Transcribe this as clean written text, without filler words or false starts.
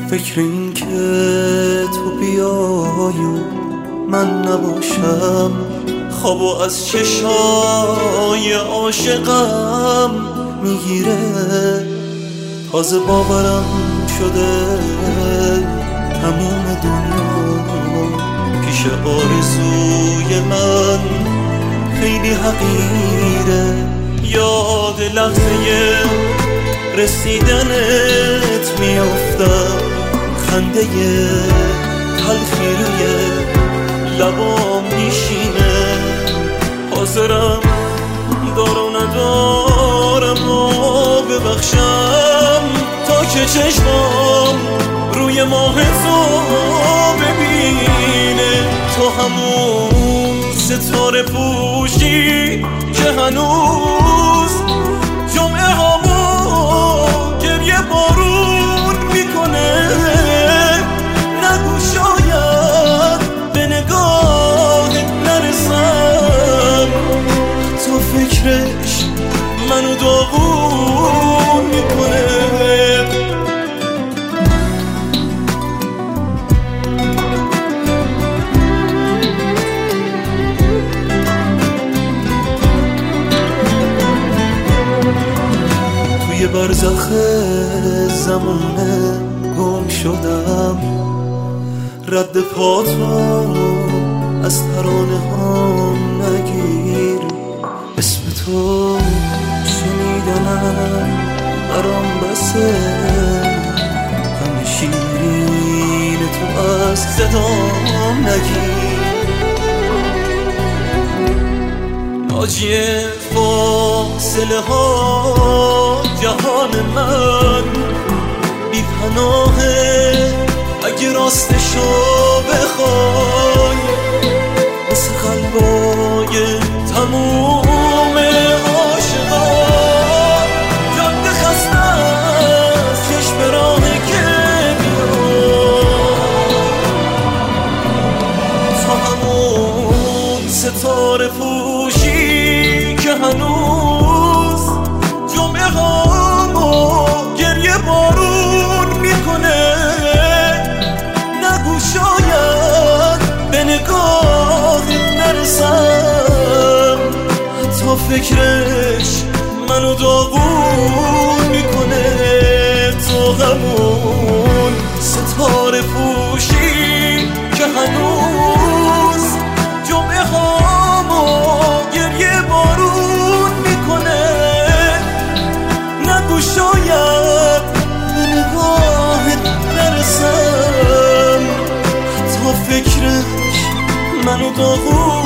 فکر این که تو بیای و من نباشم خوابو از چشای عاشقم میگیره. تازه باورم شده تموم دنیا پیش آرزوی من خیلی حقیره. یاد لحظه رسیدنت میافتم، خنده تلخی روی لبام میشینه. حاضرم دار و ندارم و ببخشم تا که چشمام روی ماه تو ببینه. تو همون ستاره پوشی که هنوز جمعه هامو گریه بارون میکنه. نگو شاید به نگاهت نرسم، تو فکرش منو داغون میکنه. توی برزخ زمونه گم شدم، رد پاتو از ترانه ها نگیر. اسم تو شنیدنم برام بسه، غم شیرین تو از صدام نگیر. ناجی فاصله ها جهان من بی پناهه، اگه راستشو بخوای مثل قلبای تموم عاشقا. جاده خسته از چشم راهی که تو همون ستاره پوشی که هنوز جمعه هامو گریه بارون میکنه. نگو شاید به نگاهت نرسم، تا فکرش منو داغون میکنه. تو همون ستاره پوشی که هنوز جمعه هامو گریه بارون میکنه. نگو شاید به نگاهت نرسم، تا فکرش منو داغون